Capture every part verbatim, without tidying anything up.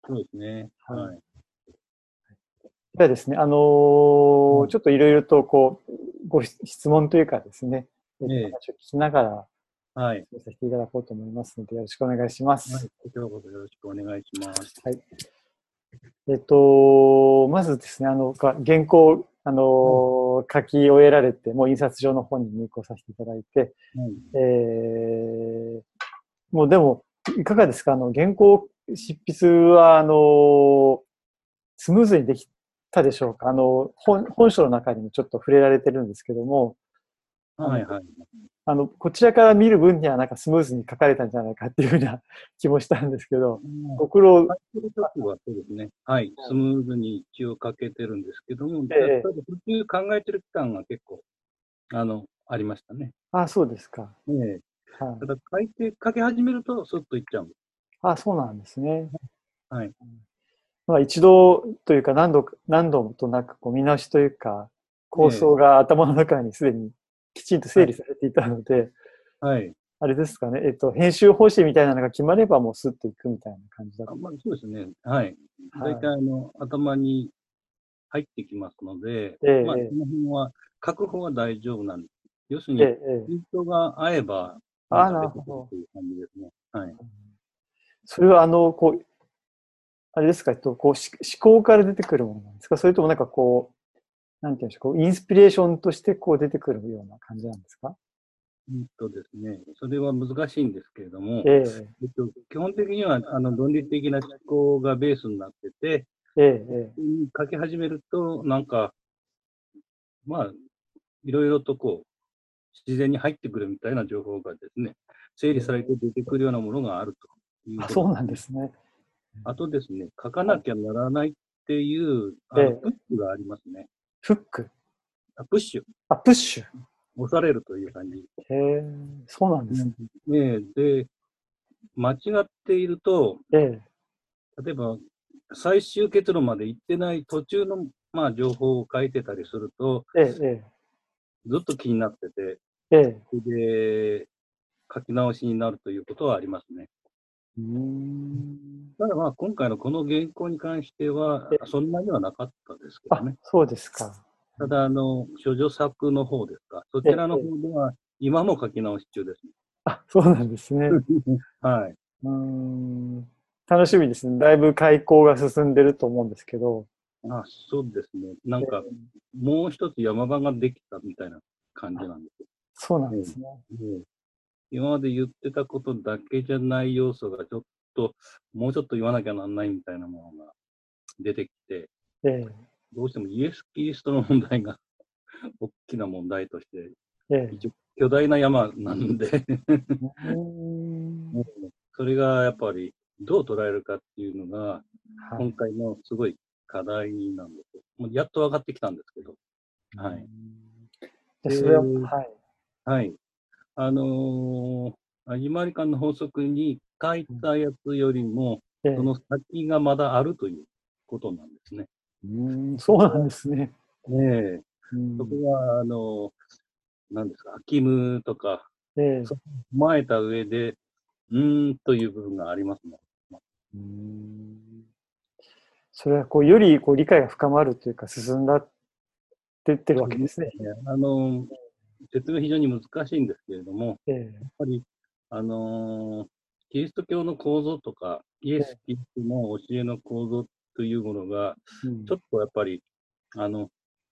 そうですね。 はい。 はい。 ではですね、あのーはい。 ちょっといろいろとこう、ご質質問というかですね、えっと、 ええ、 話を聞きながら、 はい。 進めさせていただこうと思いますので、よろしくお願いしまはい。 す。 こちらこそよろしくお願いします。 はい。えっと、まずですね、あの、が原稿、あはい。 のー書き終えられて、もう印刷上の方に入稿させていただいて、 はい。 えー、もうでも、いかがですかあの、原稿執筆は、あのースムーズにできたでしょうかあの、本、本書の中にもちょっと触れられてるんですけども、あの、 はい。はい。 あの、こちらから見る分にはなんかスムーズに書かれたんじゃないかっていうふうな気もしたんですけど、 まあ、 ご苦労、 書いてるときはそうですね。はい。スムーズに一応書けてるんですけども、 えたただ、 え、 途中考えてる期間が結構、あの、ありましたね。 あ、そうですか。 ええ。 はい。 ただ、書いて、書き始めると、スッといっちゃうんです。 あ、そうなんですね。 はい。 まあ、一度というか何度か、何度となくこう見直しというか、 ええ。 構想が頭の中にすでにきちんと整はい。 理されていたので、 はい。 あれですかね、えっと、編集方針みたいなのが決まればもうスッといくみたいな感じだと。 あ、まあ、そうですね。はい。大体、 はあの、頭に入ってきますので、 い。えまあ、そえ、 の辺は、書く方は大丈夫なんです。要するええ、 に、 ええ。 ピントが合えば、なんああ、 かなるほど。 出てくるという感じですね。はい。 それはあの、こう、あれですか、えっと、こう、し思考から出てくるものなんですかそれともなんかこう、なんていうんでしょう、こう、インスピレーションとしてこう出てくるような感じなんですかうんとですね、それは難しいんですけれども、 ええ、 えっと、基本的にはあの論理的な思考がベースになってて、 ええ、ええ。 書き始めると、なんか、まあ、いろいろとこう、自然に入ってくるみたいな情報がですね、整理されて出てくるようなものがあるというあ、そうなんことですね。 ですね。 あとですね、書かはい。 なきゃならないっていう、あの、プッええ、 シュがありますね。 フック。 あ、プッシュ。 あ、プッシュ。 押されるという感じ。 へえ、そうなんですうん、ねで、間違っていると、 ね。ええ、 例えば、最終結論まで行ってない途中の、まあ、情報を書いてたりすると、 ええ、 ずっと気になってて、 ええ、ええ。 で、書き直しになるということはありますね。 うーん。 ただまあ、今回のこの原稿に関しては、 え、 そんなにはなかったですけどあ、 ね。 そうですか。 ただ、あの、処女作の方ですか。そええ、 ちらのええ。 方では、今も書き直し中ですね。 あ、そうなんですね。 はい。 うーん。楽しみですね。だいぶ開口が進んでると思うんですけど。 あ、そうですね。なんか、 ええ、 もう一つ山場ができたみたいな感じあ、 なんですそうなよ。えんですね。 えええ今まで言ってたことだけじゃない要素がちょっと、もうちょっと言わなきゃなんないみたいなものが出てきて、 ええ、 どうしてもイエス・キリストの問題が大きな問題として、 ええ。 一応巨大な山なんでうーん。 それがやっぱりどう捉えるかっていうのが、 はい。 今回のすごい課題なんですよ。もうやっと分かってきたんですけど。 うーはい。 ん。で、それは、 で、 はい。 はい。あのー、始まり感の法則に書いうん、 たやつよりも、 ええ。 その先がまだあるということなんですね。 うーん、 そこそうなんですね。 は、ええそこうん。 は、あの、何ですか、アキムとか、 ええ。 そこを踏まえた上で、うーんという部分がありますね。 うーん。それはこう、よりこう理解が深まるというか、進んだって言ってるわそうでけですね。 すね。あの、説明非常に難しいんですけれども、 ええ。 やっぱり、あのーキリスト教の構造とか、イエス・ええ。 キリストの教えの構造というものが、 うん。 ちょっとやっぱり、あの、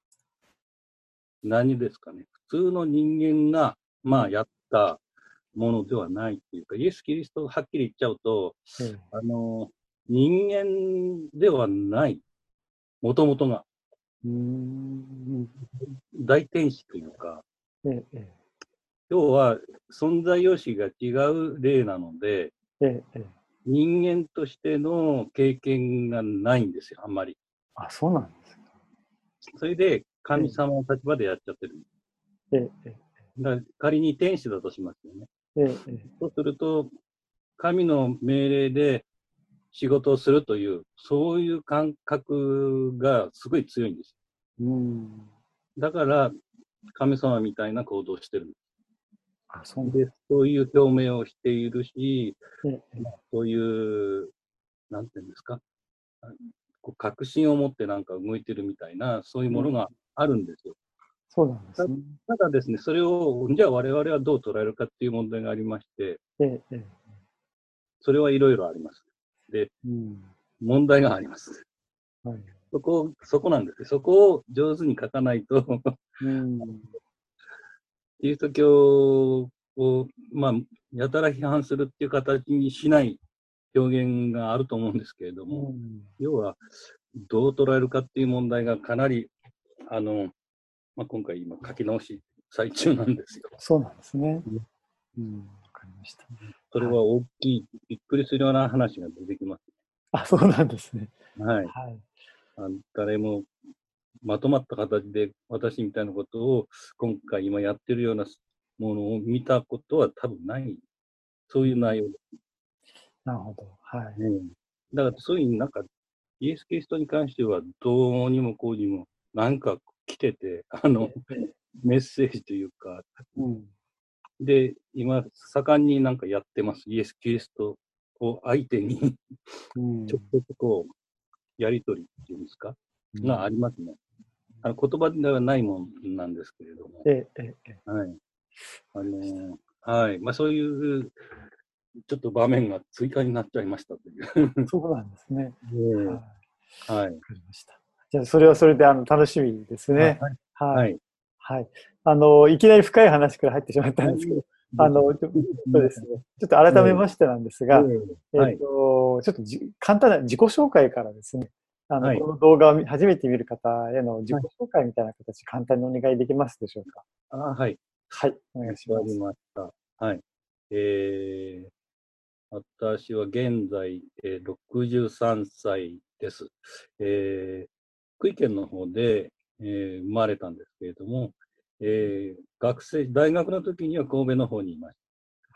何ですかね、普通の人間が、まあ、 うん。 やったものではないっていうか、イエス・キリストをはっきり言っちゃうと、 ええ。 あの、人間ではない、もともとが、 うーん。 大天使というか、 ええ。え要は存在様式が違う例なので、 え。ええ。ええ。 人間としての経験がないんですよ、あんまり。 あ、そうなんですか。 それで、 ええ。 神様の立場でやっちゃってる。 ええ。ええ。 だから仮に天使だとしますよね。 ええ。ええ。 そうすると、神の命令で仕事をするという、そういう感覚がすごい強いんです。 うーん。 だから、神様みたいな行動をしてるんであ、そうす。 なんで、そういう表明をしているし、 ええ。えまあ、 え。 そういう、なんていうんですか。 こう確信を持ってなんか動いてるみたいな、そういうものがあるんですよ。 そうなんですね。 ただですね、それを、じゃあ我々はどう捉えるかっていう問題がありまして、 ええ、ええ。 それはいろいろあります。で、 うん。 問題があります。 はい。 そこ、そこなんですよ。そこを上手に書かないとうん。 キリスト教を、まあ、やたら批判するっていう形にしない表現があると思うんですけれども、 うん。 要は、どう捉えるかっていう問題がかなり、あの、まあ、今回今書き直し最中なんですよ。 そうなんですね。うん。わかりました。 それはい。 は大きい、びっくりするような話が出てきます。 あ、そうなんですね。 はい。 はい。 あの誰もまとまった形で私みたいなことを今回今やってるようなものを見たことは多分ない。そういう内容です。 なるほど。はい。 うん、だからそういうなんか、イエス・キリストに関してはどうにもこうにもなんか来てて、あの、 ええ、 メッセージというか、 うん。 で、今、盛んになんかやってます。イエス・キリストを相手にうん。 直接こう、やりとりっていうんですか、 うん、 がありますね。あの言葉ではないもんなんですけれども。 ええ、ええ、 はい。あのはい。まあそういうちょっと場面が追加になっちゃいましたという。 そうなんですね。はい。わえーはい。 かりました。じゃあ、それはそれで、あの、楽しみですはい。 ね。はい。 はい。 はい。あの、いきなり深い話から入ってしまったはい。 んですけど、 であの、ちょっとですね、ちょっとえー改めましてなんですえが、えっーはい。 と、ちょっとじ簡単な自己紹介からですね、あの、 はい。 この動画を見初めて見る方への自己はい。 紹介みたいな形、簡単にお願いできますでしょうか。 あ、はい。 はい。お願わかりいします。 ました。はい。えー、私は現在、えー、ろくじゅうさんさいです。えー、福井県の方で、えー生まれたんですけれども、えー学生、大学の時には神戸の方にいました。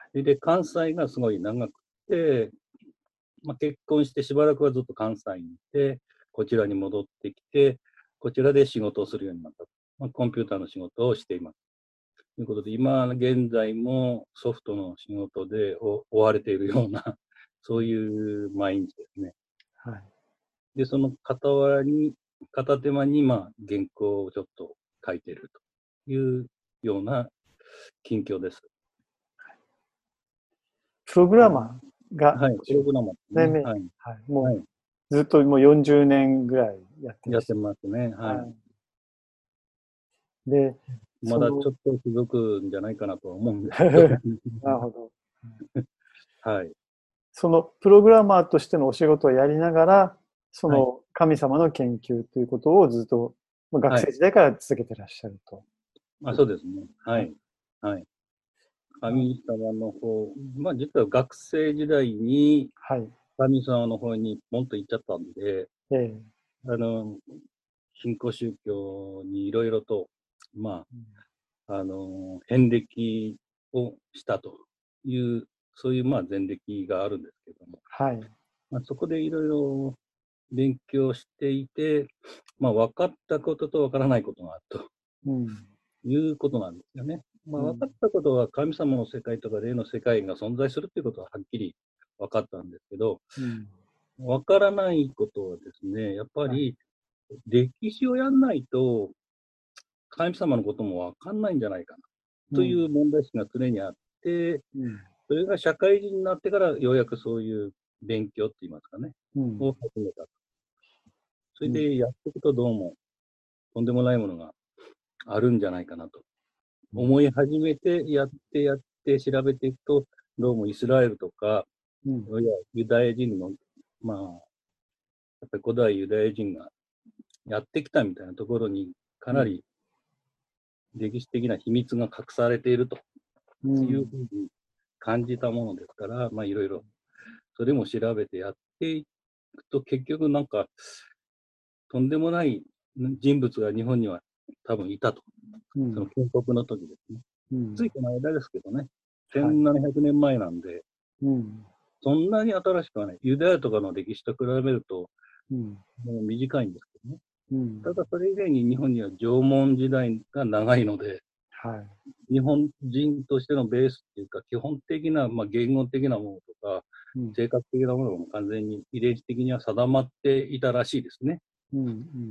それで、関西がすごい長くて、まあ、結婚してしばらくはずっと関西にいて、こちらに戻ってきて、こちらで仕事をするようになった。まあ、コンピューターの仕事をしています。ということで、今現在もソフトの仕事で追われているような、そういう毎日ですね。 はい。 で、その傍らに、片手間に、まあ、原稿をちょっと書いているというような近況です。 プログラマーが、 はい、プログラマーですね。 ねね、 はい。 はい。もう、 はい。 ずっともうよんじゅうねんぐらいやってらやってっしますね。 ゃる。 はい。 はい。で、 まだちょその、 っと続くんじゃないかなとは思うんですけど。 なるほど。 はい。 そのプログラマーとしてのお仕事をやりながら、そはい。 の神様の研究ということをずっとまあ学はい。 生時代から続けてらっしゃると。 あ、そうですね。ははい。 い。はい。神様の方、まあ実は学生時代にはい。 神様の方にポンと行っちゃったんで、 ええ。 あの、新興宗教にいろいろと、まあ、あの、遍歴をしたという、そういうまあ前歴があるんですけども、 はい。 まあ、そこでいろいろ勉強していて、まあ、分かったことと分からないことがあるとうん。 いうことなんですよね。まあ、 うん。 分かったことは神様の世界とか霊の世界が存在するということははっきり分かったんですけど、 うん。 分からないことはですね、やっぱはい。 り歴史をやんないと神様のことも分かんないんじゃないかなうん。 という問題意識が常にあって、 うん。 それが社会人になってからようやくそういう勉強って言いますかね、 うん。 を始めた。それうん。 でやっていくとどうもとんでもないものがあるんじゃないかなと思い始めて、やってやって調べていくと、どうもイスラエルとか、 うん。 いやユダヤ人の、まあ、やっぱり古代ユダヤ人がやってきたみたいなところにかなり歴史的な秘密が隠されているとうん。 いうふうに感じたものですから、まあいろいろそれも調べてやっていくと結局なんかとんでもない人物が日本には多分いたと。 うん。 その建国の時ですね。 うん。 ついこの間ですけどね、 はい。 せんななひゃくねんまえなんで、 うん。 そんなに新しくはない。ユダヤとかの歴史と比べると、 うん。 もう短いんですけどね。 うん。 ただそれ以前に日本には縄文時代が長いので、 はい。 日本人としてのベースっていうか、基本的な、まあ、言語的なものとか、 うん、 性格的なものも完全に遺伝子的には定まっていたらしいですね。 うんうん、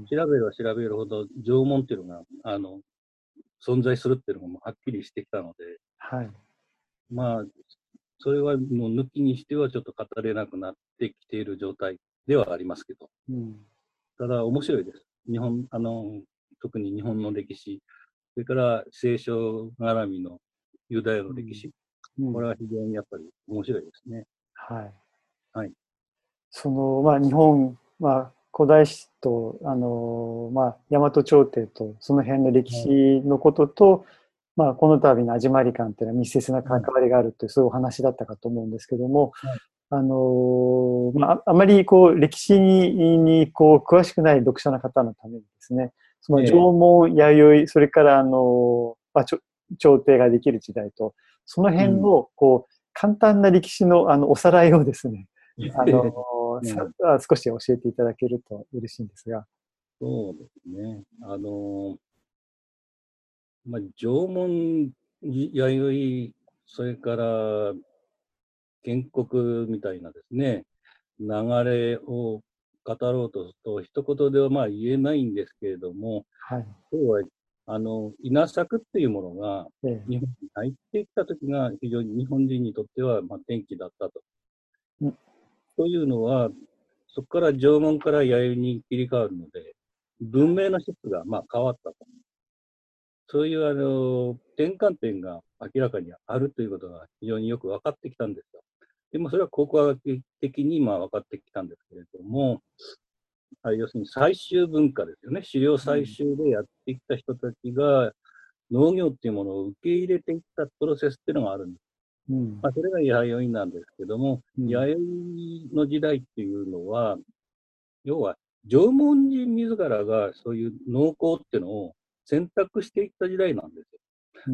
調べれば調べるほど縄文っていうのがあの存在するっていうのもはっきりしてきたので、 はい。 まあ、それはもう抜きにしてはちょっと語れなくなってきている状態ではありますけど、 うん、 ただ面白いです。日本、あの、特に日本の歴史、それから聖書絡みのユダヤの歴史、 うん、 これは非常にやっぱり面白いですね。 はい。 はい。 その、まあ、日本、まあ、古代史と、あの、まあ、大和朝廷と、その辺の歴はい。 史のことと、まあ、この度の味まり館っていうのは密接な関はい。 わりがあるという、そういうお話だったかと思うんですけども、 はい。 あの、まあ、あまりこう、歴史に、にこう、詳しくない読者の方のためにですね、その縄ええ。 文、弥生、それからあの、まあ、ちょ朝廷ができる時代と、そのうん。 辺の、こう、簡単な歴史の、あの、おさらいをですね、あの、さうん、 少し教えていただけると嬉しいんですが。 そうですね。あの、まあ、縄文、弥生、それから建国みたいなですね、流れを語ろうとすると、一言ではまあ言えないんですけれども、 はい。 要は、あの、稲作っていうものがええ。 日本に入ってきたときが非常に日本人にとってはまあ転機だったと。 うん、 というのは、そこから縄文から弥生に切り替わるので、文明の質がまあ変わったと。そういうあの転換点が明らかにあるということが非常によく分かってきたんですよ。でもそれは考古学的にまあ分かってきたんですけれども、要するに採集文化ですよね。狩猟採集でやってきた人たちが農業っていうものを受け入れていったプロセスっていうのがあるんです。 うん、 まあ、それが弥生なんですけども、 うん、 弥生の時代っていうのは、要は縄文人自らがそういう農耕っていうのを選択していった時代なんですよ。 うん、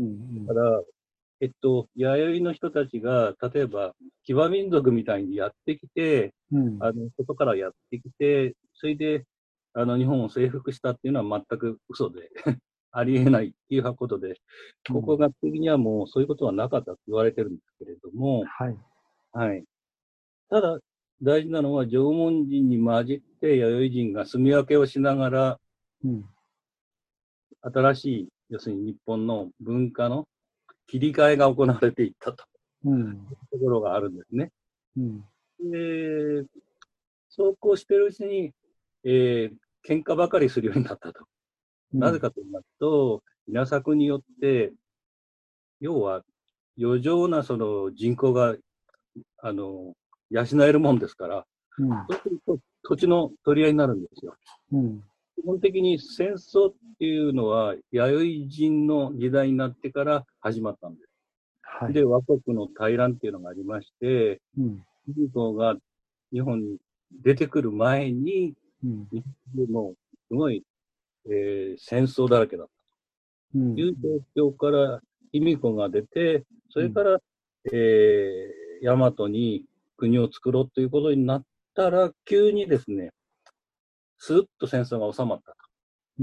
だから、えっと、弥生の人たちが、例えば、騎馬民族みたいにやってきて、 うん、 あの、外からやってきて、それで、あの、日本を征服したっていうのは全く嘘で、ありえないっていうことで、 うん、 考古学的にはもうそういうことはなかったと言われてるんですけれども、 はい。 はい。ただ、大事なのは縄文人に混じって弥生人が住み分けをしながら、 うん、 新しい、要するに日本の文化の切り替えが行われていったとうん、 いうところがあるんですね。 うん、 で、そうこうしているうちに、えー、喧嘩ばかりするようになったと。 うん、 なぜかと言いますと、稲作によって、要は余剰なその人口があの養えるもんですから、 うん、 そうすると土地の取り合いになるんですよ。 うん、 基本的に戦争っていうのは弥生人の時代になってから始まったんです。 はい。 で、倭国の大乱っていうのがありまして、 うん、 人口が日本に出てくる前に、 うん、 日本でもすごい、えー戦争だらけだったうん、 という状況から卑弥呼が出て、そうん、 れから、えー、大和に国を作ろうということになったら、急にですね、スーッと戦争が収まったと。 うん、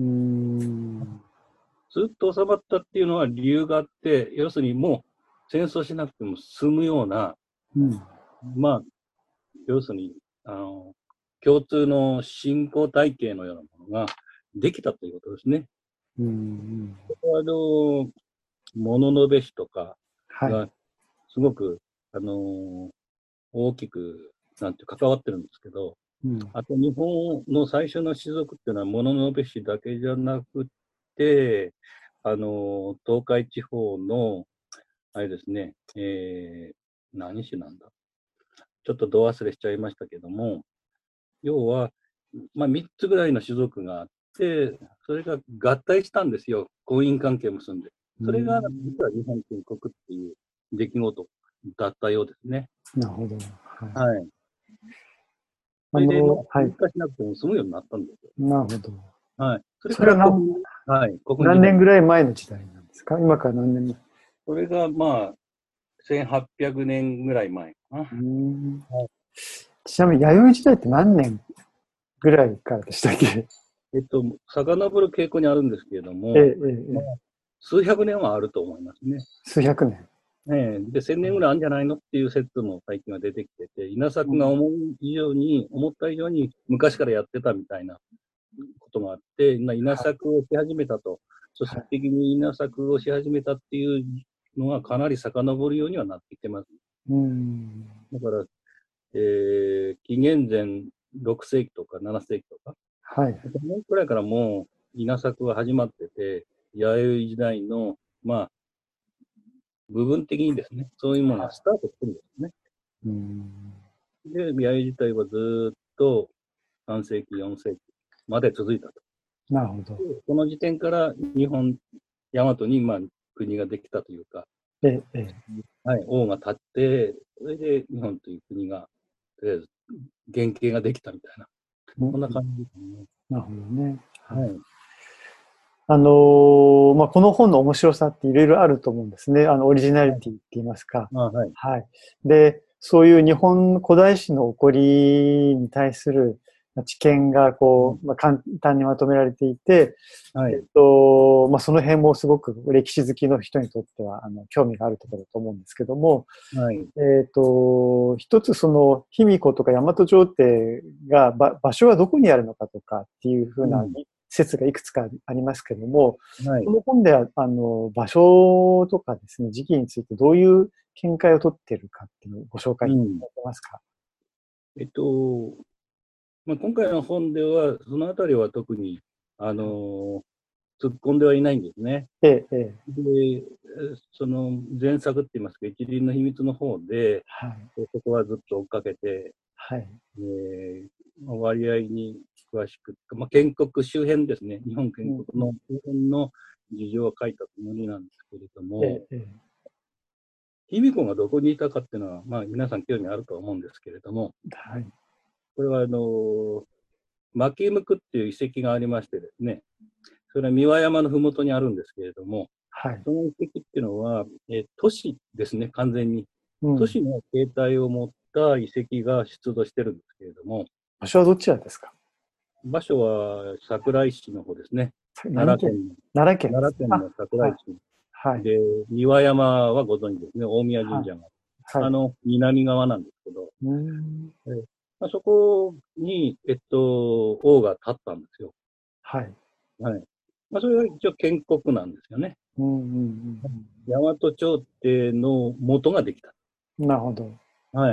スーッと収まったっていうのは理由があって、要するにもう戦争しなくても済むような、 うん、 まあ、要するに、あの、共通の信仰体系のようなものができたということですね。 うん、 あの、物のべしとかはい。 がすごく、あの、大きく、なんて関わってるんですけど、 うん、 あと日本の最初の士族っていうのは物のべしだけじゃなくて、あの、東海地方の、あれですね、えー、何市なんだ。ちょっとど忘れしちゃいましたけども、要は、まあ、みっつぐらいの種族があって、それが合体したんですよ。婚姻関係を結んで。 うそれが、 ん、 実は日本建国っていう出来事だったようですね。 なるほど。はい。 はい。それで、のあの、はい。 喧嘩しなくても済むようになったんですよ。 なるほど。 はい。それそれは何、 から古墳、はい、古墳時何年代。 ぐらい前の時代なんですか？今から何年前？ それが、まあ、せんはっぴゃくねんぐらい前かな。 うん、 はい、 ちなみに弥生時代って何年ぐらいからでしたっけ？ えっと、遡る傾向にあるんですけれどええ、 も、 ええ、えまあ、 え、 数百年はあると思いますね。 数百年。 ね、で、せんねんぐらいあるんじゃないのっていう説も最近は出てきてて、稲作が思う以上に、思った以上に昔からやってたみたいなことがあって、稲作をし始めたと、組織的に稲作をし始めたっていうのがかなり遡るようにはなってきてます。 うん、 だから、えー、紀元前ろくせいきとかななせいきとか、 はい。 そのくらいからもう稲作は始まってて、弥生時代の、まあ、部分的にですね、そういうものがスタートするんですね。 うん、 で、弥生自体はずっとさんせいき、よんせいきまで続いたと。 なるほど。 この時点から日本、大和にまあ国ができたというか、 ええ、 はい、王が立って、それで日本という国が、とりあえず原型ができたみたいな、 うん、 こんな感じですね。 なるほどね。はい。 はい。 あのーまあ、この本の面白さっていろいろあると思うんですね。あの、オリジナリはい。 ティって言いますか。 あ、はい。 はい。で、そういう日本古代史の起こりに対する知見が、こう、まあ、簡単にまとめられていて、 はい。 えっと、まあ、その辺もすごく歴史好きの人にとっては、あの、興味があるところだと思うんですけども、 はい。 えっと、一つその、卑弥呼とか大和朝廷が、ば場所はどこにあるのかとかっていうふうなうん。 説がいくつかありますけども、 はい。 この本では、あの、場所とかですね、時期についてどういう見解を取っているかっていうのをご紹介いたうん。 だけますか？ えっと、まあ、今回の本では、そのあたりは特に、あのー突っ込んではいないんですね。 ええ、ええ、 で、その前作って言いますか、一輪の秘密の方で、 はい、 そこはずっと追っかけて、 はい、 えー、割合に詳しく、まあ、建国周辺ですね、日本建国うん、うん、 の周辺の事情は書いたつもりなんですけれども、 ええ、え卑弥呼がどこにいたかっていうのは、まあ、皆さん興味あると思うんですけれども、 え、はい、 これはあの牧向っていう遺跡がありましてですね、それは三輪山のふもとにあるんですけれども、 はい、 その遺跡っていうのは、えー都市ですね、完全に。 うん。 都市の形態を持った遺跡が出土してるんですけれども、 場所はどちらですか？ 場所は桜井市の方ですね。 何県？ 奈良県の、 奈良県です。あ、 奈良県の桜はい、 井市。 はい、 で、三輪山はご存知ですね。大宮はい、 神社が。 はい。 あの、南側なんですけど、 うーん、 えーまあ、そこに、えっと、王が立ったんですよ。 はい。 はい。まあ、それが一応建国なんですよね。 うん、うん、 大和朝廷の元ができた。 うん。なるほど。 はい。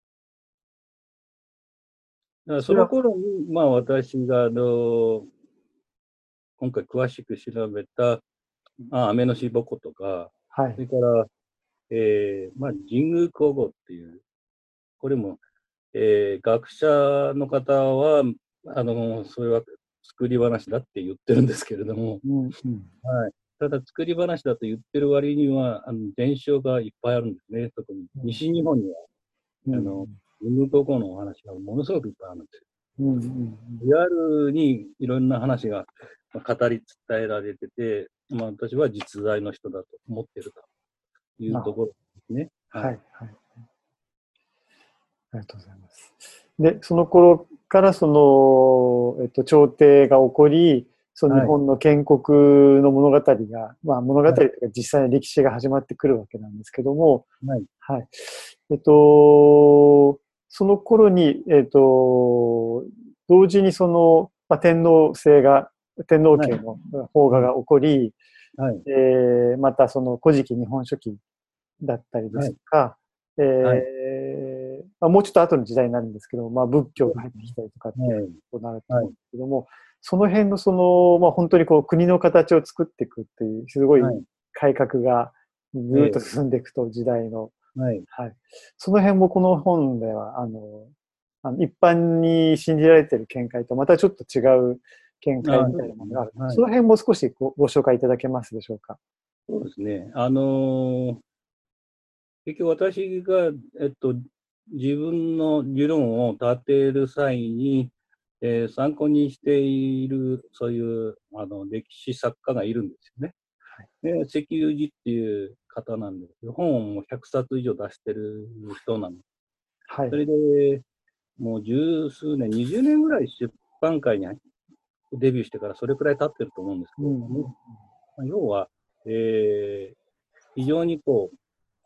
だからそれは、 その頃に、まあ私が、あの、今回詳しく調べた、まあ、雨のしぼことか、 はい、 それから、えー、まあ、神宮皇后っていう、これも、えー、学者の方は、あの、それは作り話だって言ってるんですけれども、 うん、うん。 はい。ただ作り話だと言ってる割には、あの、伝承がいっぱいあるんですね。特に西日本には、 うん、 あの、神宮皇后のお話がものすごくいっぱいあるんですよ。 うん、うん。 リアルにいろんな話が語り伝えられてて、まあ、私は実在の人だと思ってるというなるほど。 ところですね。ははい、 い。 はい。ありがとうございます。で、その頃からその、えっと、朝廷が起こり、その日はい。 本の建国の物語が、まあ物語とはい。 いうか実際の歴史が始まってくるわけなんですけども、 はい。 はい。えっと、その頃に、えっと、同時にその、まあ、天皇制が、天皇はい。 家の法画が起こり、 はい。 えー、またその古事記日本書紀だったりではい。 すとか、えはい。 ーまあ、もうちょっと後の時代になるんですけど、まあ、仏教が入ってきたりとかっていうことになるとはい。 思うんですけども、その辺のその、まあ、本当にこう国の形を作っていくっていう、すごいはい。 改革がぐーっとええ。 進んでいくと時代の、 はい。 はい。その辺もこの本では、あの、あの一般に信じられている見解とまたちょっと違う見ああ、 解みたいそうですね。 なものがある。 はい。 その辺も少しごご紹介いただけますでしょうか。 そうですね。あのー結局私が、えっと、自分の理論を立てる際に、えー参考にしている、そういう、あの、歴史作家がいるんですよね。 はい。 で、石油寺っていう方なんですけど、本をもうひゃくさつ以上出してる人なんです。 はい。 それで、もう十数年、にじゅうねんぐらい出版界にデビューしてからそれくらい経ってると思うんですけうん。 れども、要は、えー、非常にこう、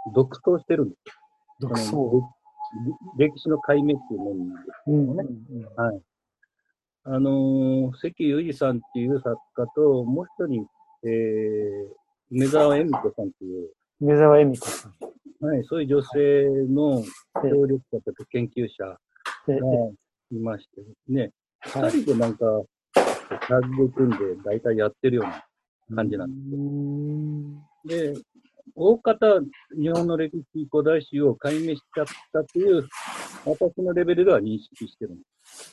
独走してるんです。 独走。 その歴史の解明っていうものなんですけどね。うんうんうん、はい。あのー、関裕二さんっていう作家と、もう一人、えー、梅沢恵美子さんっていう、 梅沢恵美子さん。 はい、そういう女性の協力者とか研究者がいましてですね、二、はい、人でなんか、タッグ組んで大体やってるような感じなんですよ。で、大方、日本の歴史古代史を解明しちゃったという、私のレベルでは認識してるんです。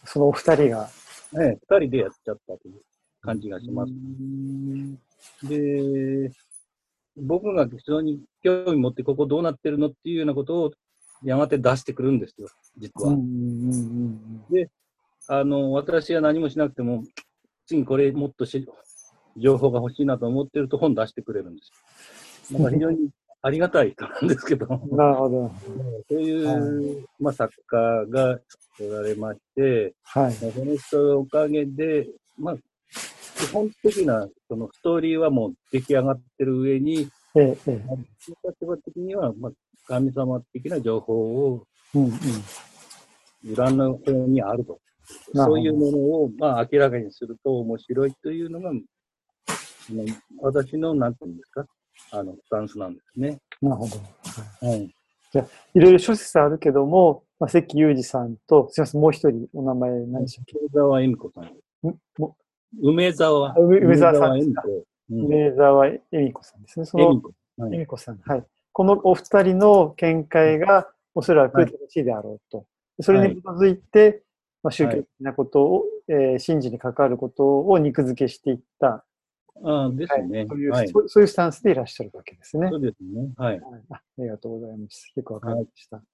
そのお二人が。 ね、二人でやっちゃったという感じがします。で、僕が非常に興味持ってここどうなってるのっていうようなことをやがて出してくるんですよ、実は。で、あの、私が何もしなくても、次これもっとし情報が欲しいなと思ってると本出してくれるんですよ。なんか非常にありがたい人なんですけど。 なるほど。 そういう、はい、まあ、作家がおられまして、はい、その人のおかげで、まあ、基本的なそのストーリーはもう出来上がってる上に、ええ、立場的には、まあ、神様的な情報を、うんうん、裏の方にあると。そういうものを、まあ、明らかにすると面白いというのが、私の、なんていうんですか、あの、スタンスなんですね。 なるほど。はい。じゃあ、いろいろ諸説あるけども、まあ、関裕二さんと、すみません、もう一人、お名前何でしたっけ？ 梅沢恵美子さん。梅沢。 梅沢さんですか。梅沢恵美子さんですね。その、恵美子。恵美子さん。はい。このお二人の見解が、おそらく正しいであろうと。それに基づいて、まあ、宗教的なことを、えー、神事に関わることを肉付けしていった。 ああ、ですね。 そういう、はい、そういうスタンスでいらっしゃるわけですね。 そうですね。はい。 あ, ありがとうございます。よくわかりました。はい、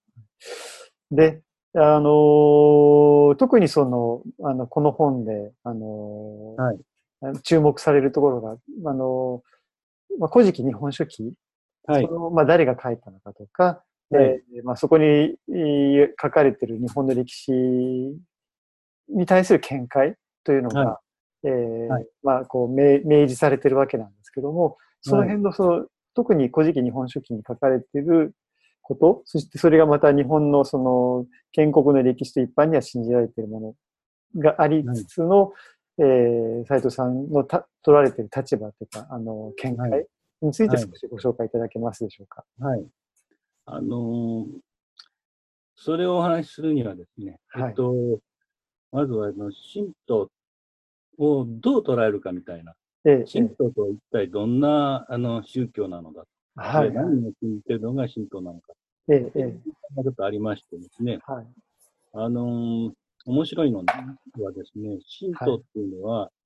で、あのー、特にその、あの、この本で、あのーはい、注目されるところが、あのー、まあ、古事記日本書紀、はい、その、まあ、誰が書いたのかとか、はい、えー、まあ、そこに書かれている日本の歴史に対する見解というのが、はい、えーはい、まあ、こう明、明示されているわけなんですけども、その辺のその、はい、特に古事記日本書紀に書かれていること、そしてそれがまた日本のその建国の歴史と一般には信じられているものがありつつの、はい、えー、斉藤さんのた取られている立場というか、あの、見解について少しご紹介いただけますでしょうか。 はい。はい、あのー、それをお話しするにはですね、はい、えっと、まずはあの神道をどう捉えるかみたいな。ええ、神道と一体どんなあの宗教なのだ。はい、何を信じているのが神道なのか。ええ、ちょっとありましてですね。はい、あのー、面白いのはですね、神道っていうのは、はい、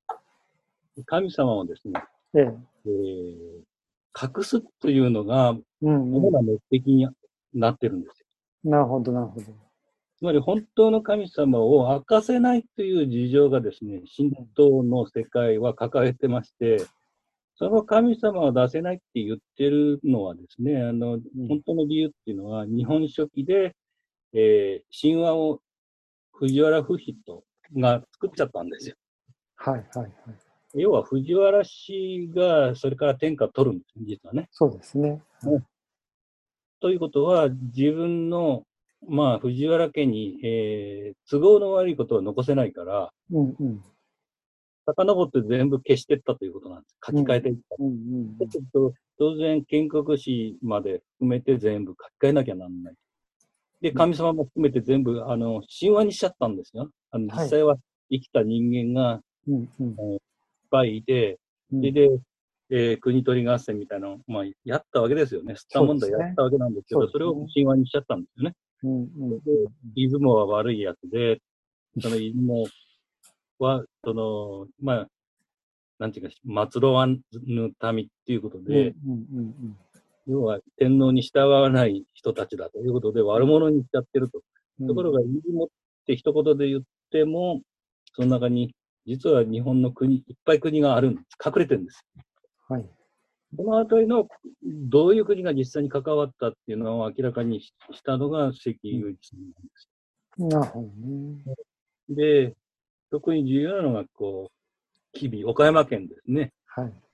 神様をですね、えええー、隠すというのが主な目的になってるんですよ。 うんうん、なるほど、なるほど。 つまり本当の神様を明かせないという事情がですね、神道の世界は抱えてまして、その神様を出せないって言ってるのはですね、あの、本当の理由っていうのは、日本書紀で、えー、神話を藤原不比とが作っちゃったんですよ。 はいはいはい。 要は藤原氏がそれから天下を取るんですね、実はね。 そうですね。はい、 ということは、自分のまあ、藤原家に、えー、都合の悪いことは残せないから、うんうん、遡って全部消していったということなんです。書き換えていった。うんうんうん、当然、建国史まで含めて全部書き換えなきゃなんない。で、神様も含めて全部、あの、神話にしちゃったんですよ。あの、実際は生きた人間が、はい、えー、いっぱいいて、うん、で、えー、国取り合戦みたいなのを、まあ、やったわけですよね。吸ったもんだやったわけなんですけど、そ, それを神話にしちゃったんですよね。うんうんうん、で、出雲は悪いやつで、その出雲は、その、まあ、なんていうか、末路わぬ民っていうことで、うんうんうんうん、要は天皇に従わない人たちだということで悪者にしちゃってると。うん、ところが、出雲って一言で言っても、その中に実は日本の国、いっぱい国があるんです。隠れてるんです。はい。このあたりのどういう国が実際に関わったっていうのを明らかにしたのが関裕一さんなんです。 なるほどね。 で、特に重要なのが、こう、吉備、岡山県ですね。はい。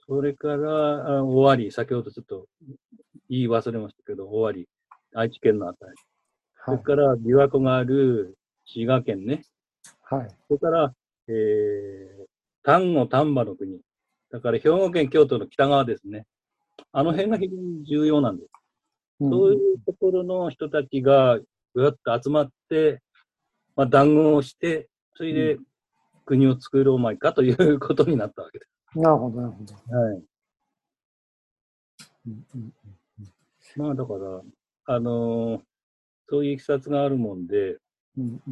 それからあ尾張、先ほどちょっと言い忘れましたけど、尾張、愛知県のあたり。そはい。 れから琵琶湖がある滋賀県ね。 はい。 それから、えー、丹後丹波の国。だから兵庫県京都の北側ですね。あの辺が非常に重要なんです。 うんそういうところの人たちがぐわっと集まって、まあ、談合をして、それで国を作ろうまいかということになったわけです。 なるほど、なるほど。 はい。 うんうん、 まあだから、あのー、そういういきさつがあるもんで、 うんうん、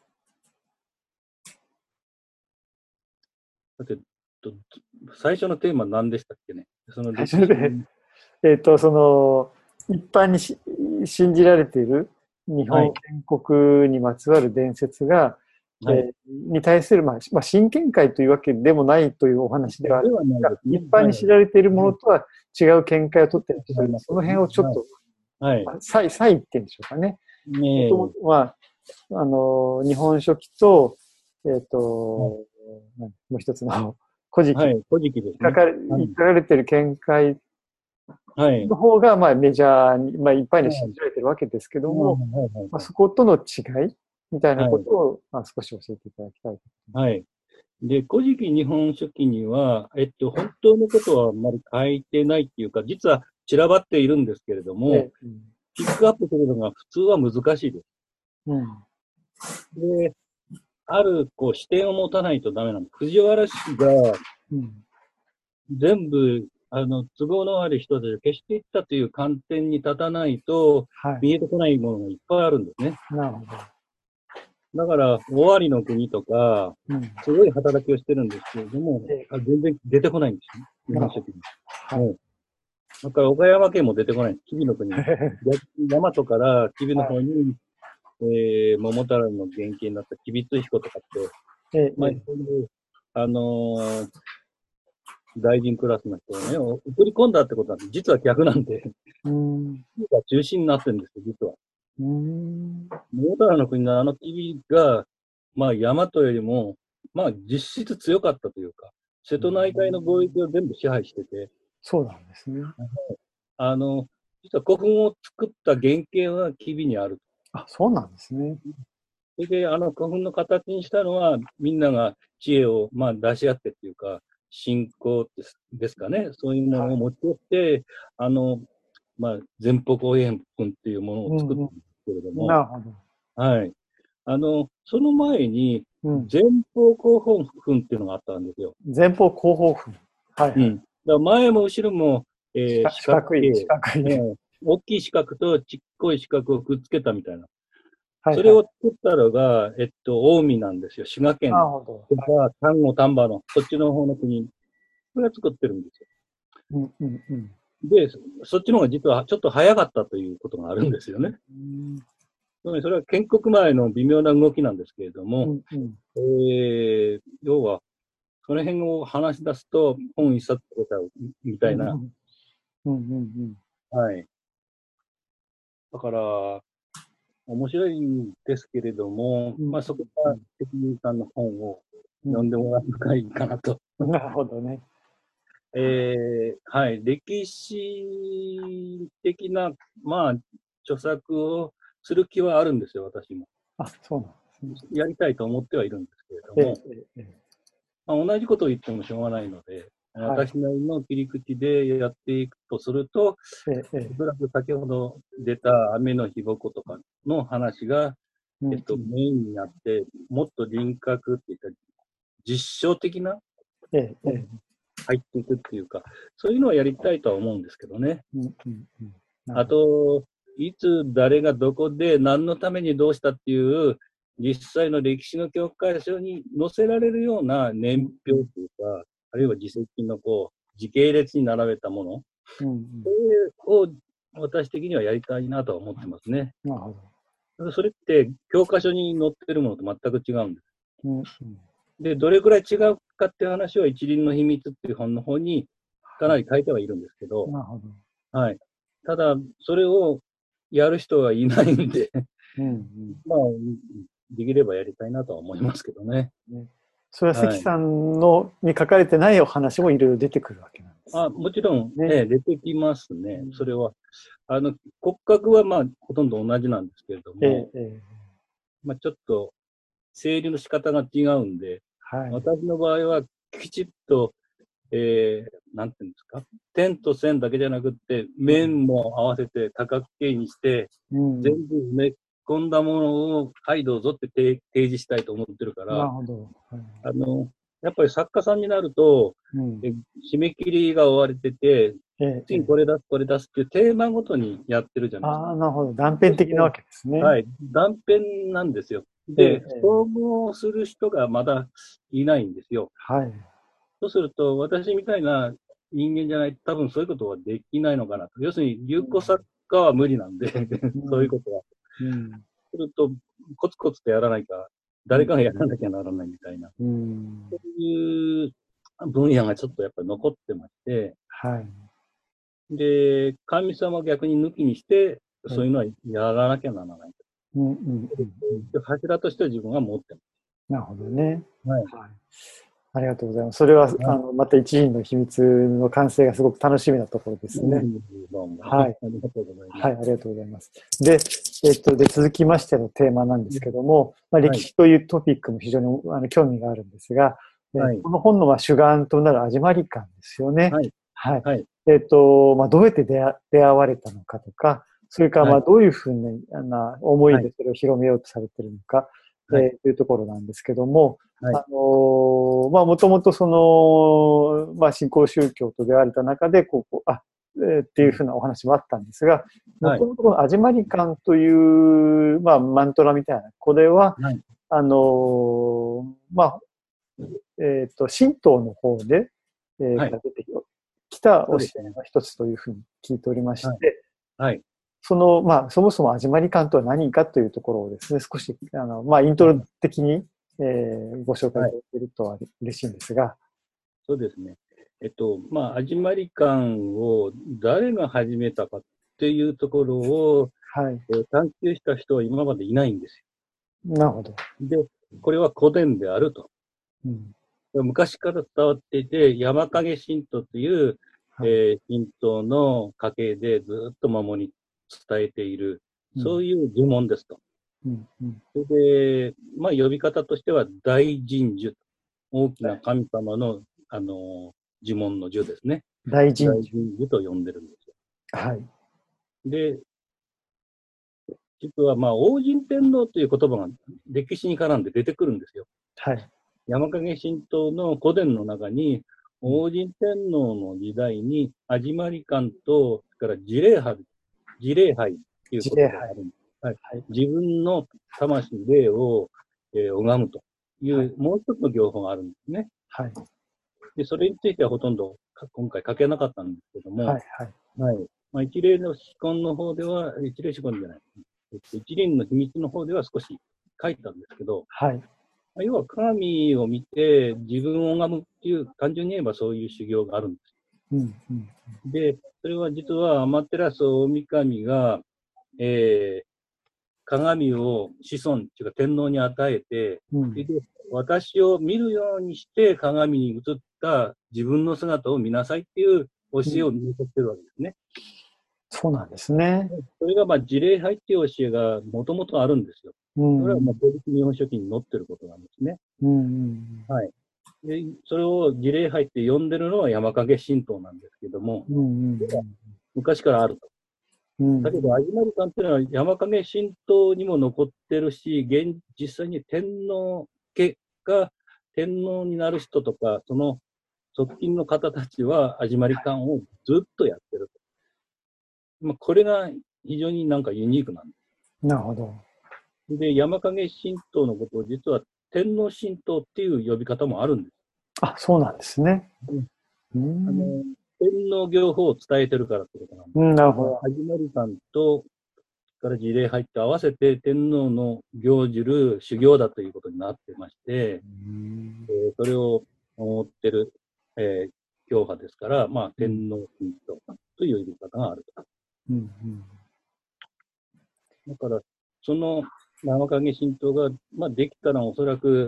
だって、最初のテーマ何でしたっけね。その歴史。 えっと、その、一般にし信じられている日本建国にまつわる伝説が、はい、えー、に対する、まあ、まあ、真剣会というわけでもないというお話ではあるんですが、一般に知られているものとは違う見解を取っているので、その辺をちょっと、はい、まあ、差異、差異っていうんでしょうかね。ねえ。まあ、あの、日本書紀と、えっ、ー、と、はい、もう一つの古事記。 はい、古事記ですね。 書かれ、書かれている見解の方が、まあ、メジャーに、まあ、一般に信じられているわけですけども、まあ、そことの違いみたいなことを、はい、まあ、少し教えていただきたい。 はい。で、古事記日本書紀には、えっと、本当のことはあんまり書いてないっていうか、実は散らばっているんですけれども、ええ、ピックアップするのが普通は難しいです。うん、で、あるこう視点を持たないとダメなんです。藤原氏が全部、あの、都合のある人たちを消していったという観点に立たないと、見えてこないものがいっぱいあるんですね。 なるほど。 だから、尾張の国とか、すごい働きをしてるんですけれども、うん、全然出てこないんですね。日本書紀に。はい。だから、岡山県も出てこないんです。吉備の国。大和から吉備の方に、はい、えー、桃太郎の原型になった吉備津彦とかって、ええ、まあ、そういう、あのー、大臣クラスの人をね、送り込んだってことなんです。実は逆なんで、うん、が中心になってるんですよ、実は。うん、桃太郎の国のあの吉備が、まあ、大和よりも、まあ、実質強かったというか、瀬戸内海の貿易を全部支配してて。 そうなんですね。 あの、実は古墳を作った原型は吉備にある。 あ、そうなんですね。 それで、あの古墳の形にしたのは、みんなが知恵を、まあ、出し合ってっていうか、信仰ですですかね。そういうものを持ち寄って、はい、あの、まあ、前方後円墳っていうものを作ったんですけれども。うんうん、なるほど。はい。あの、その前に、前方後方墳っていうのがあったんですよ。 前方後方墳。はい、はい。うん。 だから前も後ろも、えー、 四角い、四角い、 えー。大きい四角とちっこい四角をくっつけたみたいな。はいはい、それを作ったのが、えっと、近江なんですよ。滋賀県とか、丹後丹波の、そっちの方の国。これが作ってるんですよ。うんうんうん、で、そっちの方が実はちょっと早かったということがあるんですよね。うん、それは建国前の微妙な動きなんですけれども、うんうん、えー、要は、その辺を話し出すと本一冊取れちゃうみたいな。うんうんうん、はい。だから、面白いんですけれども、うん、まあそこは関根さんの本を読んでもらうのがいいかなと。 うん、なるほどね。 えー、はい。歴史的な、まあ、著作をする気はあるんですよ、私も。 あ、そうなんですね。 やりたいと思ってはいるんですけれども、ええええ、まあ、同じことを言ってもしょうがないので、はい、私なりの切り口でやっていくとすると、ええ、おそらく先ほど出た雨の日ぼことかの話が、うん、えっと、メインになって、もっと輪郭っていった実証的な、ええ、入っていくっていうか、そういうのはやりたいとは思うんですけどね。うんうんうん、あと、いつ誰がどこで何のためにどうしたっていう実際の歴史の教科書に載せられるような年表というか、あるいは自責のこう時系列に並べたもの、うんうん、それを私的にはやりたいなとは思ってますね。なるほど。それって教科書に載ってるものと全く違うんです。うんうん、で、どれくらい違うかっていう話は一輪の秘密っていう本の方にかなり書いてはいるんですけど、なるほど。はい。ただ、それをやる人はいないんで、うんうん、まあ、できればやりたいなとは思いますけどね。ね、 それは関さんのに書かれてないお話もいろいろ出てくるわけなんです。 あ、もちろん、 ね、 ね、出てきますね。それは。あの、骨格はまあ、ほとんど同じなんですけれども、ええええ、まあ、ちょっと、整理の仕方が違うんで、はい、私の場合は、きちっと、えー、なんていうんですか、点と線だけじゃなくって、面も合わせて多角形にして、うん、全部埋め込んだものを、はい、どうぞって提示したいと思ってるから、なるほど、はい、あの、やっぱり作家さんになると、うん、締め切りが追われてて、ええ、次これ出す、これ出すっていうテーマごとにやってるじゃないですか。 ああ、なるほど。断片的なわけですね。 はい。断片なんですよ。で、ええ、総合する人がまだいないんですよ。はい。そうすると、私みたいな人間じゃないと多分そういうことはできないのかなと。要するに、流行作家は無理なんで、うん、そういうことは。うん、すると、コツコツとやらないか、誰かがやらなきゃならないみたいな。うん、そういう分野がちょっとやっぱり残ってまして、はい。で、神様を逆に抜きにして、そういうのはやらなきゃならない。うんうんうんうん、柱としては自分は持ってます。 なるほどね。はい。はい、ありがとうございます。それは、はい、あのまた一陣の秘密の完成がすごく楽しみなところですね。はい。ありがとうございます。はい、ありがとうございます。で、えっと、で、続きましてのテーマなんですけども、まあ、歴史というトピックも非常にあの興味があるんですが、はい、この本のまあ主眼となる味まり感ですよね。はい。はい。はい、えっと、まあ、どうやって出会出会われたのかとか、それからまあどういうふうな思いでそれを広めようとされているのか、はい、えー、というところなんですけども、はい、あのー、まあもともとその、まあ新興宗教と出会われた中で、こう、あ、えー、っていうふうなお話もあったんですが、もともとこの味まり感という、まあマントラみたいな、これは、はい、あのー、まあ、えっ、ー、と、神道の方で、えー、はい、出てきた教えの一つというふうに聞いておりまして、はい、はい、その、まあ、そもそも味まり感とは何かというところをですね、少し、あの、まあ、イントロ的に、えー、ご紹介いただけるとは嬉しいんですが。 そうですね。えっと、まあ、味まり感を誰が始めたかっていうところを、はい、えー、探求した人は今までいないんですよ。なるほど。 で、これは古典であると。うん、昔から伝わっていて、山影神道という、はい、えー、神道の家系でずっと守り伝えている、そういう呪文ですと。うんうん、それで、まあ、呼び方としては大神樹。大きな神様の、あの、呪文の樹ですね。 大神樹。 大神樹と呼んでるんですよ。はい。で、実は、まあ、王神天皇という言葉が歴史に絡んで出てくるんですよ。はい。山影神道の古典の中に、王神天皇の時代に、味まり観と、それから自礼拝、自礼拝っていう言葉があるんです。はい。はい、自分の魂、霊を、えー、拝むという、はい、もう一つの行法があるんですね。はい。で、それについてはほとんど今回書けなかったんですけども、はい、はい。はい。まあ、一例の史言の方では、一例史言じゃない、一輪の秘密の方では少し書いたんですけど、はい。要は鏡を見て自分を拝むっていう、単純に言えばそういう修行があるんです。うんうん、で、それは実は天照大神が、えー、鏡を子孫っていうか天皇に与えて、うん、で私を見るようにして鏡に映った自分の姿を見なさいっていう教えを見残ってるわけですね。 うん、そうなんですね。 それがまあ自礼拝っていう教えがもともとあるんですよ。それはまあ法律日本書紀に載ってることなんですね。うんうん、はい。で、それを自礼拝って呼んでるのは山影神道なんですけども、うんうん、昔からあると。だけど、味まり観っていうのは山影神道にも残ってるし、現実際に天皇家が天皇になる人とか、その側近の方たちは味まり観をずっとやってると。まあ、これが非常になんかユニークなんです。 なるほど。 で、山影神道のことを実は天皇神道っていう呼び方もあるんです。 あ、そうなんですね。 うん、あの天皇行法を伝えてるからってことなんです。 うん、なるほど。 味まり観とから事例入って合わせて天皇の行じる修行だということになってまして、えー、それを守ってる、えー、教派ですから、まあ、天皇神道という呼び方があると。うんうん、だから、その生影神道が、まあ、できたのはおそらく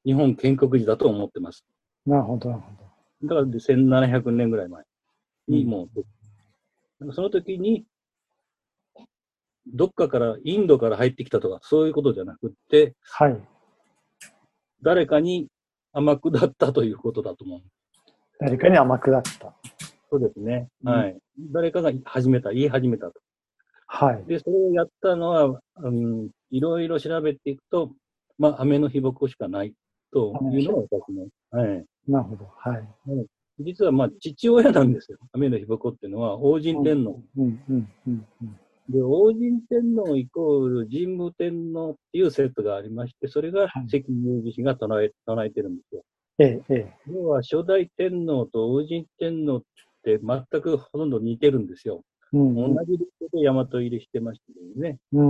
日本建国時だと思ってます。 なるほど、なるほだからせんななひゃくねんぐらい前にもう、うん、その時に、どっかから、インドから入ってきたとか、そういうことじゃなくって、 はい。 誰かに天下ったということだと思う。 誰かに天下った。 そうですね。はい。うん、誰かが始めた、言い始めたと。 はい。 で、それをやったのは、うん、いろいろ調べていくと、まあ、雨の日ぼこしかないというのが私の。はい。 なるほど。はい。 実は、まあ、父親なんですよ。雨の日ぼこっていうのは、王神天皇。 うんうんうんうん、 で、王神天皇イコール神武天皇っていう説がありまして、それが関入寺氏が唱え、唱えてるんですよ。 ええ、ええ。 要は、初代天皇と王神天皇って全くほとんど似てるんですよ。うんうん、同じルートで大和入りしてましたけどね。うん、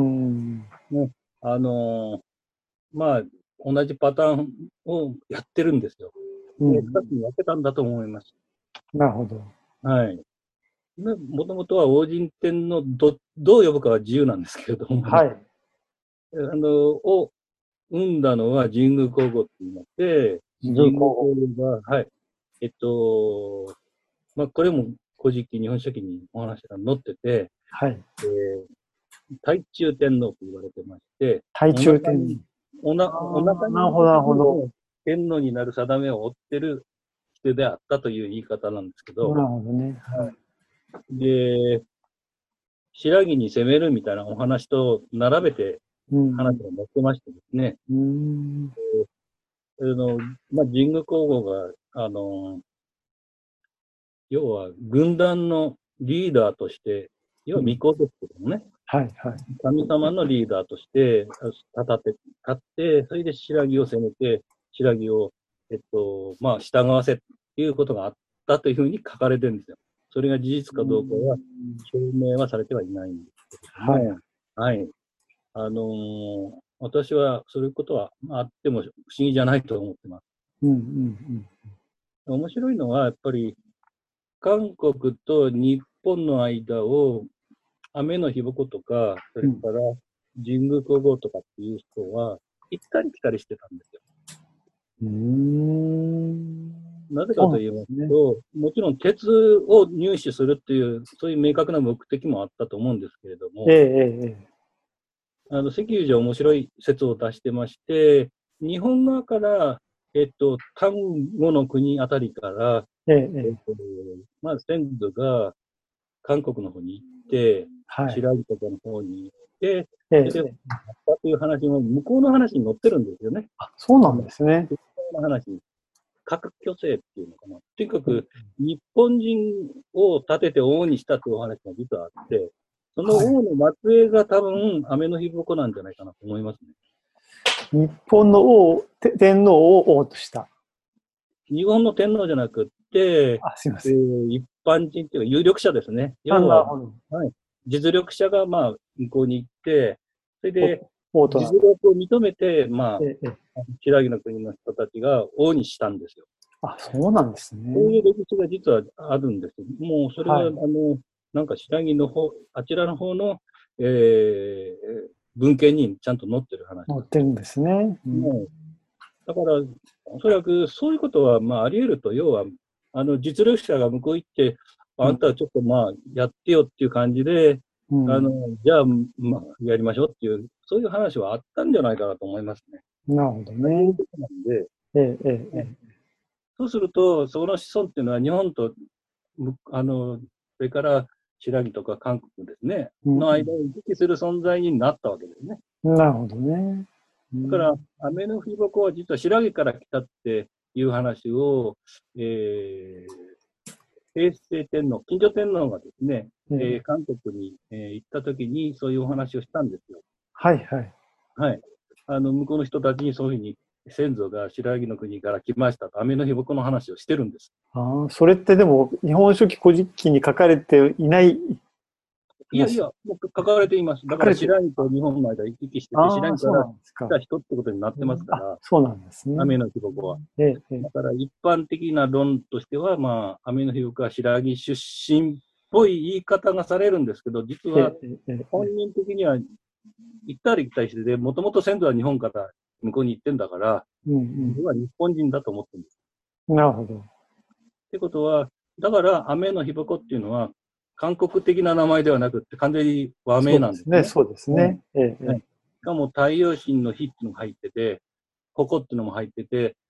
ね、あのー、まあ、同じパターンをやってるんですよ。で、ふたつに分けたんだと思います。 なるほど。 はい。もともとは王神天皇ど、どう呼ぶかは自由なんですけれども、 はい。 あの、を生んだのは神宮皇后って言いまして、神宮皇后が、はい。えっと、まあ、これも古事記、日本書紀にお話が載ってて、 はい。 えー、太中天皇と言われてまして、 太中天皇。おな、お腹に、 なるほど、なるほど。 天皇になる定めを追ってる人であったという言い方なんですけど、 なるほどね。 はい。で、白木に攻めるみたいなお話と並べて話が載ってましてですね。うん。えー、あの、まあ、神宮皇后が、あの、要は軍団のリーダーとして、要は巫女ですけどもね。 はいはい。 神様のリーダーとして立って、立って、それで白木を攻めて、白木を、えっと、まあ、従わせということがあったというふうに書かれてるんですよ。それが事実かどうかは証明はされてはいないんですけども、はい。はい。あのー、私はそういうことはあっても不思議じゃないと思ってます。うんうんうん、面白いのは、やっぱり、韓国と日本の間を、雨の日ぼことか、それから神宮皇后とかっていう人は、行ったり来たりしてたんですよ。うーん、なぜかと言いますと、ね、もちろん鉄を入手するっていう、そういう明確な目的もあったと思うんですけれども、ええ、あの石油じゃ面白い説を出してまして、日本側から、えっと、丹後の国あたりから、えええっとまあ、先祖が韓国の方に行って、はい、白木とかの方に行って、ええ、で、あったという話も向こうの話に載ってるんですよね。あ、そうなんですね。向こうの話。核虚勢っていうのかな。とにかく、日本人を立てて王にしたというお話が実はあって、その王の末裔が多分、雨の日ぼこなんじゃないかなと思いますね。日本の王、天皇を王とした。日本の天皇じゃなくって、あ、すいません。えー、一般人っていうか有力者ですね。要は、はい、実力者がまあ向こうに行って、それで実力を認めて、まあ、ええ、白木の国の人たちが王にしたんですよ。あ、そうなんですね。そういう歴史が実はあるんです。もうそれは、はい、あの、なんか白木の方、あちらの方の、えー、文献にちゃんと載ってる話。載ってるんですね。うん、だから、おそらくそういうことは、まあ、あり得ると、要は、あの、実力者が向こう行って、あんたはちょっとまあ、やってよっていう感じで、うん、あの、じゃあ、まあ、やりましょうっていう、そういう話はあったんじゃないかなと思いますね。なるほどね。そういうことなんで、ええ、ええ、ええ。そうすると、その子孫っていうのは日本と、あの、それから白木とか韓国ですね、うん、の間を行き来する存在になったわけですね。なるほどね。だから、雨の日ぼこは実は白木から来たっていう話を、えー、平成天皇、近所天皇がですね、うん、えー、韓国に、えー、行った時にそういうお話をしたんですよ。はいはい。はい。あの、向こうの人たちにそういうふうに先祖が白木の国から来ましたと、雨の日ぼこの話をしてるんです。ああ、それってでも、日本書紀古事記に書かれていない。いやいや、もう書かれています。だから白木と日本の間行き来してて、白木から来た人ってことになってますから、そうなんですね。雨の日ぼこは。ええ、だから一般的な論としては、まあ、雨の日ぼこは白木出身っぽい言い方がされるんですけど、実は本人的には行ったり来たりしてて、もともと先祖は日本から向こうに行ってんだから、 うん僕は日本人だと思ってるんです。 うん。なるほど。 ってことは、だから雨の日箱っていうのは、韓国的な名前ではなくて、完全に和名なんですね。 そうですね。そうですね。ええ、ええ。 しかも太陽神の日っていうのが入ってて、矛っていうのも入ってて、